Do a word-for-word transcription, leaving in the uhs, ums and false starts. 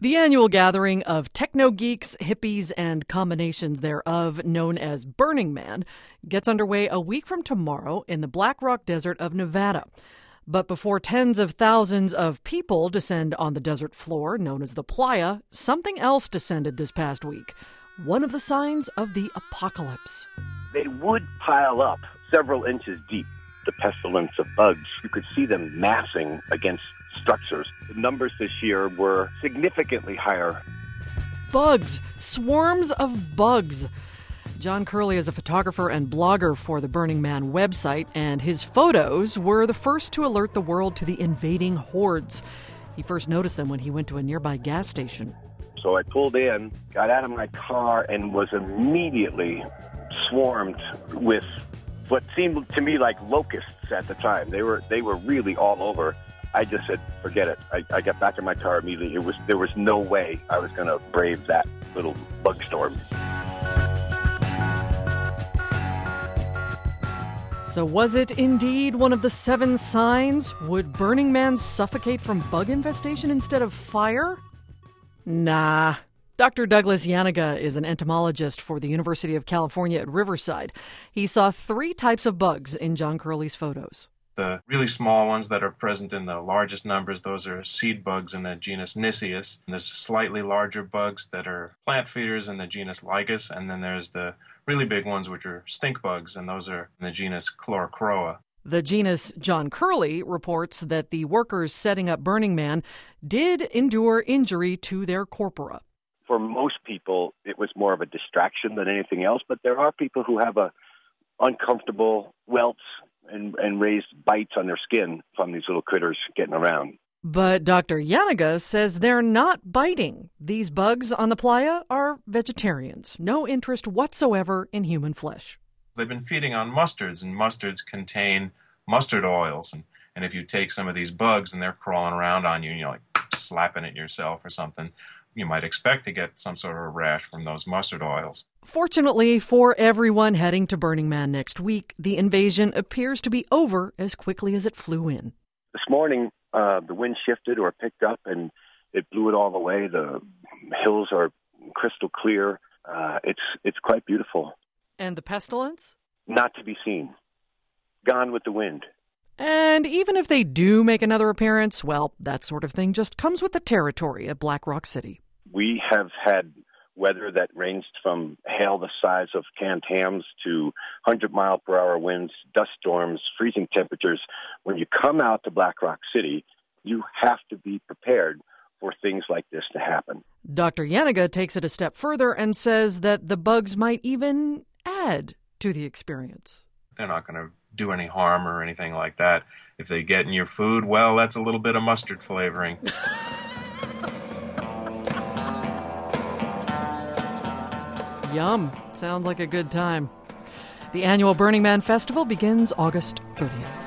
The annual gathering of techno-geeks, hippies, and combinations thereof, known as Burning Man, gets underway a week from tomorrow in the Black Rock Desert of Nevada. But before tens of thousands of people descend on the desert floor, known as the Playa, something else descended this past week. One of the signs of the apocalypse. They would pile up several inches deep, the pestilence of bugs. You could see them massing against structures. The numbers this year were significantly higher. Bugs. Swarms of bugs. John Curley is a photographer and blogger for the Burning Man website, and his photos were the first to alert the world to the invading hordes. He first noticed them when he went to a nearby gas station. So I pulled in, got out of my car, and was immediately swarmed with what seemed to me like locusts at the time. They were they were really all over. I just said, forget it. I, I got back in my car immediately. It was there was no way I was going to brave that little bug storm. So was it indeed one of the seven signs? Would Burning Man suffocate from bug infestation instead of fire? Nah. Doctor Douglas Yanega is an entomologist for the University of California at Riverside. He saw three types of bugs in John Curley's photos. The really small ones that are present in the largest numbers, those are seed bugs in the genus Nicias. And there's slightly larger bugs that are plant feeders in the genus Lygus. And then there's the really big ones, which are stink bugs, and those are in the genus Chlorocroa. The genus John Curley reports that the workers setting up Burning Man did endure injury to their corpora. For most people, it was more of a distraction than anything else, but there are people who have a uncomfortable welts and, and raised bites on their skin from these little critters getting around. But Doctor Yanega says they're not biting. These bugs on the playa are vegetarians. No interest whatsoever in human flesh. They've been feeding on mustards, and mustards contain mustard oils. And, and if you take some of these bugs and they're crawling around on you and you're like slapping it yourself or something, you might expect to get some sort of a rash from those mustard oils. Fortunately for everyone heading to Burning Man next week, the invasion appears to be over as quickly as it flew in. This morning, uh, the wind shifted or picked up and it blew it all the way. The hills are crystal clear. Uh, it's it's quite beautiful. And the pestilence? Not to be seen. Gone with the wind. And even if they do make another appearance, well, that sort of thing just comes with the territory at Black Rock City. We have had weather that ranged from hail the size of canned hams to one hundred mile per hour winds, dust storms, freezing temperatures. When you come out to Black Rock City, you have to be prepared for things like this to happen. Doctor Yanega takes it a step further and says that the bugs might even add to the experience. They're not going to do any harm or anything like that. If they get in your food, well, that's a little bit of mustard flavoring. Yum. Sounds like a good time. The annual Burning Man Festival begins August thirtieth.